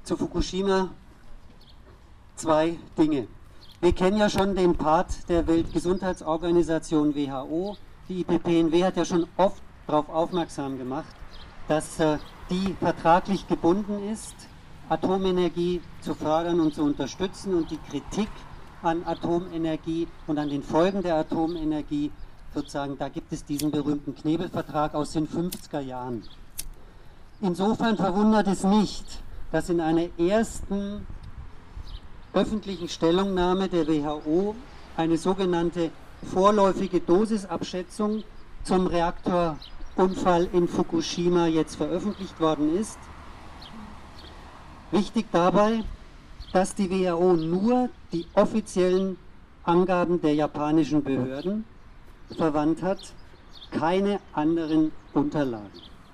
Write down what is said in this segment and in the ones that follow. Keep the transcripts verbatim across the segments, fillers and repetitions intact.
zu Fukushima zwei Dinge. Wir kennen ja schon den Part der Weltgesundheitsorganisation W H O. Die I P P N W hat ja schon oft darauf aufmerksam gemacht, dass äh, die vertraglich gebunden ist, Atomenergie zu fördern und zu unterstützen, und die Kritik an Atomenergie und an den Folgen der Atomenergie, sozusagen, da gibt es diesen berühmten Knebelvertrag aus den fünfziger Jahren. Insofern verwundert es nicht, dass in einer ersten öffentlichen Stellungnahme der W H O eine sogenannte vorläufige Dosisabschätzung zum Reaktorunfall in Fukushima jetzt veröffentlicht worden ist. Wichtig dabei, dass die W H O nur die offiziellen Angaben der japanischen Behörden verwandt hat, keine anderen Unterlagen.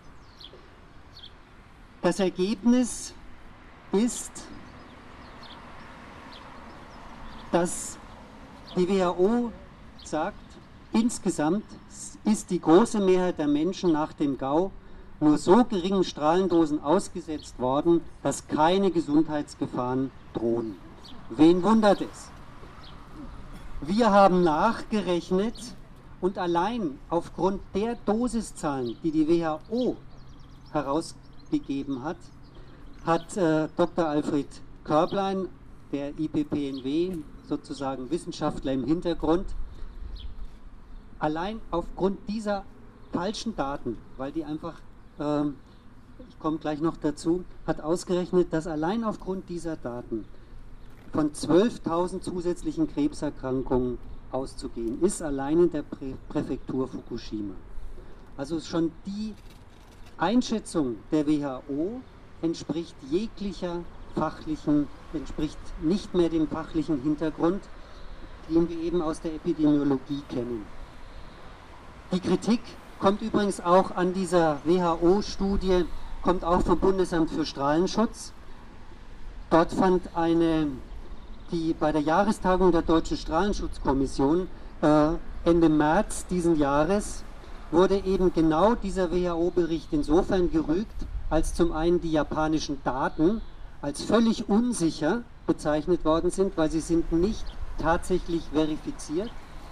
Das Ergebnis ist, dass die W H O sagt, insgesamt ist die große Mehrheit der Menschen nach dem GAU nur so geringen Strahlendosen ausgesetzt worden, dass keine Gesundheitsgefahren drohen. Wen wundert es? Wir haben nachgerechnet und allein aufgrund der Dosiszahlen, die die W H O herausgegeben hat, hat äh, Doktor Alfred Körblein, der I P P N W, sozusagen Wissenschaftler im Hintergrund, allein aufgrund dieser falschen Daten, weil die einfach, ähm, ich komme gleich noch dazu, hat ausgerechnet, dass allein aufgrund dieser Daten von zwölftausend zusätzlichen Krebserkrankungen auszugehen ist, allein in der Prä Präfektur Fukushima. Also schon die Einschätzung der W H O entspricht jeglicher fachlichen, entspricht nicht mehr dem fachlichen Hintergrund, den wir eben aus der Epidemiologie kennen. Die Kritik kommt übrigens auch an dieser W H O-Studie, kommt auch vom Bundesamt für Strahlenschutz. Dort fand eine, die bei der Jahrestagung der Deutschen Strahlenschutzkommission äh, Ende März diesen Jahres wurde eben genau dieser W H O-Bericht insofern gerügt, als zum einen die japanischen Daten als völlig unsicher bezeichnet worden sind, weil sie sind nicht tatsächlich verifiziert.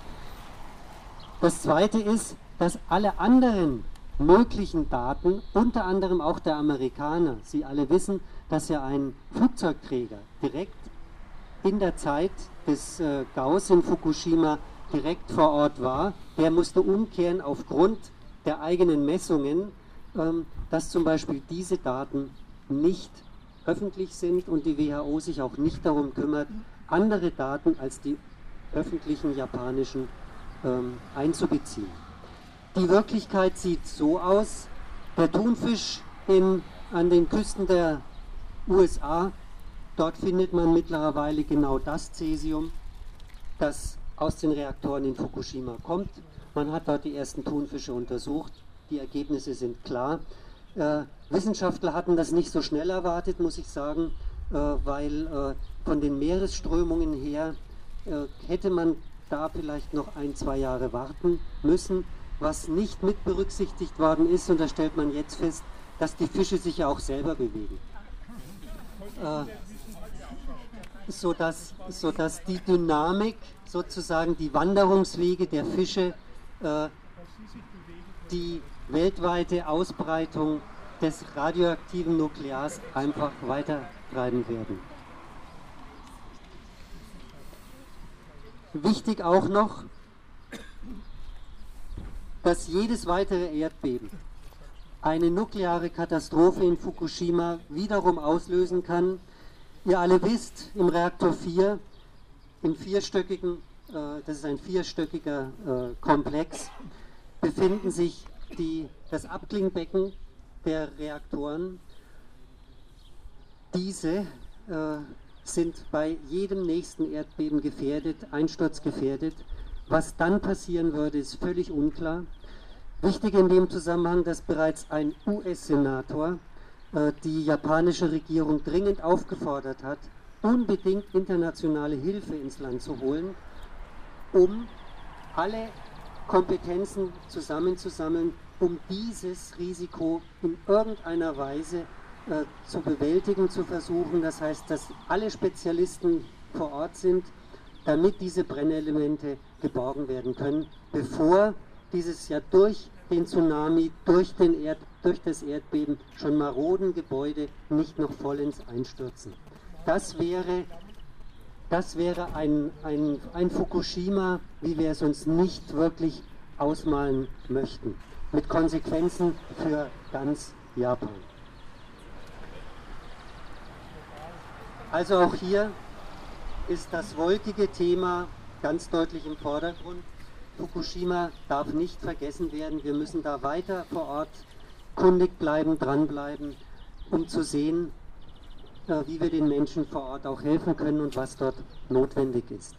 Das Zweite ist, dass alle anderen möglichen Daten, unter anderem auch der Amerikaner, Sie alle wissen, dass ja ein Flugzeugträger direkt in der Zeit des äh, GAUs in Fukushima direkt vor Ort war, der musste umkehren aufgrund der eigenen Messungen, ähm, dass zum Beispiel diese Daten nicht öffentlich sind und die W H O sich auch nicht darum kümmert, andere Daten als die öffentlichen japanischen ähm, einzubeziehen. Die Wirklichkeit sieht so aus: Der Thunfisch in, an den Küsten der U S A, dort findet man mittlerweile genau das Cäsium, das aus den Reaktoren in Fukushima kommt. Man hat dort die ersten Thunfische untersucht, die Ergebnisse sind klar. Äh, Wissenschaftler hatten das nicht so schnell erwartet, muss ich sagen, äh, weil äh, von den Meeresströmungen her äh, hätte man da vielleicht noch ein, zwei Jahre warten müssen. Was nicht mit berücksichtigt worden ist, und da stellt man jetzt fest, dass die Fische sich ja auch selber bewegen. Äh, sodass, sodass die Dynamik, sozusagen die Wanderungswege der Fische, äh, die weltweite Ausbreitung des radioaktiven Nuklears einfach weitertreiben werden. Wichtig auch noch, dass jedes weitere Erdbeben eine nukleare Katastrophe in Fukushima wiederum auslösen kann. Ihr alle wisst, im Reaktor vier, im vierstöckigen, äh, das ist ein vierstöckiger äh, Komplex, befinden sich die, das Abklingbecken der Reaktoren. Diese äh, sind bei jedem nächsten Erdbeben gefährdet, einsturzgefährdet. Was dann passieren würde, ist völlig unklar. Wichtig in dem Zusammenhang, dass bereits ein U S-Senator äh, die japanische Regierung dringend aufgefordert hat, unbedingt internationale Hilfe ins Land zu holen, um alle Kompetenzen zusammenzusammeln, um dieses Risiko in irgendeiner Weise äh, zu bewältigen zu versuchen. Das heißt, dass alle Spezialisten vor Ort sind, damit diese Brennelemente geborgen werden können, bevor dieses ja durch den Tsunami, durch, den Erd, durch das Erdbeben schon maroden Gebäude nicht noch vollends einstürzen. Das wäre, das wäre ein, ein, ein Fukushima, wie wir es uns nicht wirklich ausmalen möchten, mit Konsequenzen für ganz Japan. Also auch hier ist das wolkige Thema ganz deutlich im Vordergrund. Fukushima darf nicht vergessen werden. Wir müssen da weiter vor Ort kundig bleiben, dranbleiben, um zu sehen, äh, wie wir den Menschen vor Ort auch helfen können und was dort notwendig ist.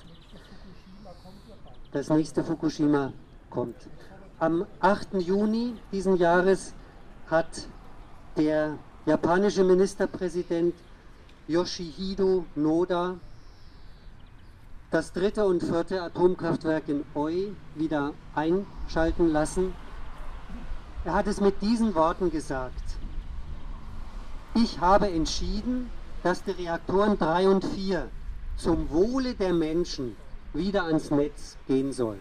Das nächste Fukushima kommt. Am achten Juni diesen Jahres hat der japanische Ministerpräsident Yoshihide Noda das dritte und vierte Atomkraftwerk in Oi wieder einschalten lassen. Er hat es mit diesen Worten gesagt: Ich habe entschieden, dass die Reaktoren drei und vier zum Wohle der Menschen wieder ans Netz gehen sollen.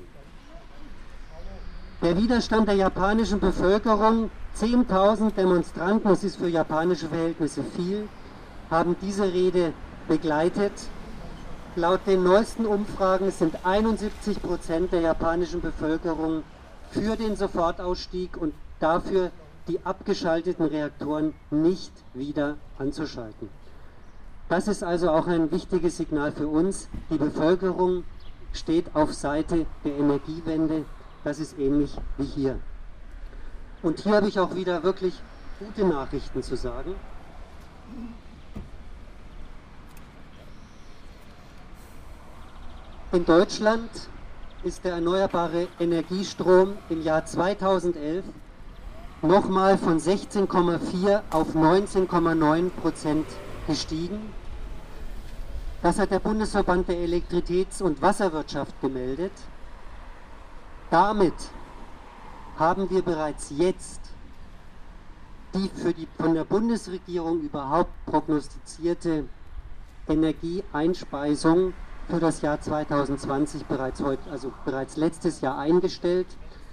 Der Widerstand der japanischen Bevölkerung, zehntausend Demonstranten, das ist für japanische Verhältnisse viel, haben diese Rede begleitet. Laut den neuesten Umfragen sind einundsiebzig Prozent der japanischen Bevölkerung für den Sofortausstieg und dafür, die abgeschalteten Reaktoren nicht wieder anzuschalten. Das ist also auch ein wichtiges Signal für uns. Die Bevölkerung steht auf Seite der Energiewende. Das ist ähnlich wie hier. Und hier habe ich auch wieder wirklich gute Nachrichten zu sagen. In Deutschland ist der erneuerbare Energiestrom im Jahr zweitausendelf nochmal von sechzehn Komma vier auf neunzehn Komma neun Prozent gestiegen. Das hat der Bundesverband der Elektrizitäts- und Wasserwirtschaft gemeldet. Damit haben wir bereits jetzt die für die von der Bundesregierung überhaupt prognostizierte Energieeinspeisung für das Jahr zweitausendzwanzig bereits heute, also bereits letztes Jahr eingestellt.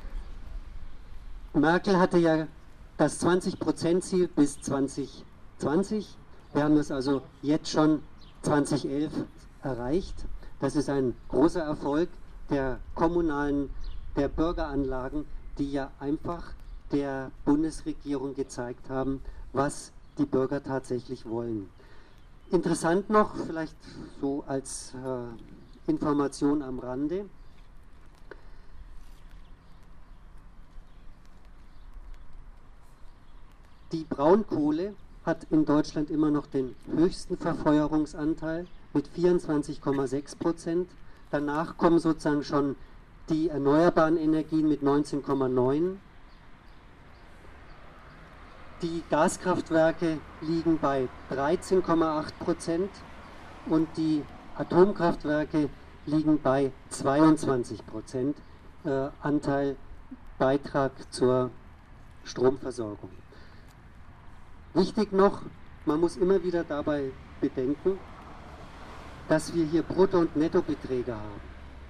Merkel hatte ja das zwanzig Prozent Ziel bis zweitausendzwanzig. Wir haben das also jetzt schon zweitausendelf erreicht. Das ist ein großer Erfolg der kommunalen, der Bürgeranlagen, die ja einfach der Bundesregierung gezeigt haben, was die Bürger tatsächlich wollen. Interessant noch, vielleicht so als äh, Information am Rande: Die Braunkohle hat in Deutschland immer noch den höchsten Verfeuerungsanteil mit vierundzwanzig Komma sechs Prozent. Danach kommen sozusagen schon die erneuerbaren Energien mit neunzehn Komma neun. Die Gaskraftwerke liegen bei dreizehn Komma acht Prozent und die Atomkraftwerke liegen bei zweiundzwanzig Prozent äh, Anteil Beitrag zur Stromversorgung. Wichtig noch, man muss immer wieder dabei bedenken, dass wir hier Brutto- und Nettobeträge haben.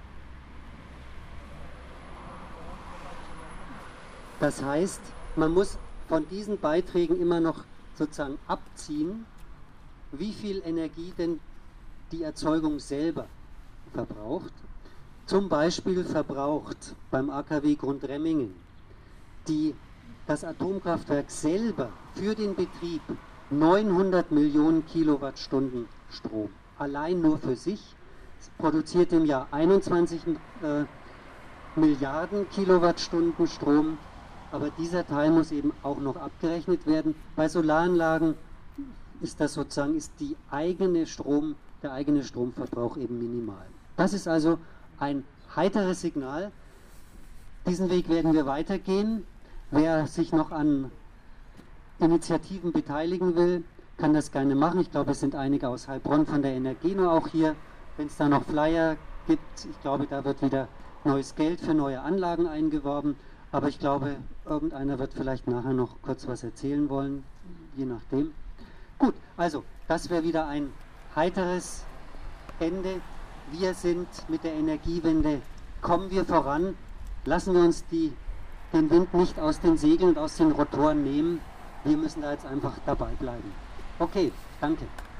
Das heißt, man muss von diesen Beiträgen immer noch sozusagen abziehen, wie viel Energie denn die Erzeugung selber verbraucht. Zum Beispiel verbraucht beim A K W Grundremmingen die, das Atomkraftwerk selber für den Betrieb neunhundert Millionen Kilowattstunden Strom. Allein nur für sich. Es produziert im Jahr einundzwanzig äh, Milliarden Kilowattstunden Strom. Aber dieser Teil muss eben auch noch abgerechnet werden. Bei Solaranlagen ist das sozusagen, ist die eigene Strom, der eigene Stromverbrauch eben minimal. Das ist also ein heiteres Signal. Diesen Weg werden wir weitergehen. Wer sich noch an Initiativen beteiligen will, kann das gerne machen. Ich glaube, es sind einige aus Heilbronn von der Energino auch hier. Wenn es da noch Flyer gibt, ich glaube, da wird wieder neues Geld für neue Anlagen eingeworben. Aber ich glaube, irgendeiner wird vielleicht nachher noch kurz was erzählen wollen, je nachdem. Gut, also das wäre wieder ein heiteres Ende. Wir sind mit der Energiewende, kommen wir voran, lassen wir uns die, den Wind nicht aus den Segeln und aus den Rotoren nehmen. Wir müssen da jetzt einfach dabei bleiben. Okay, danke.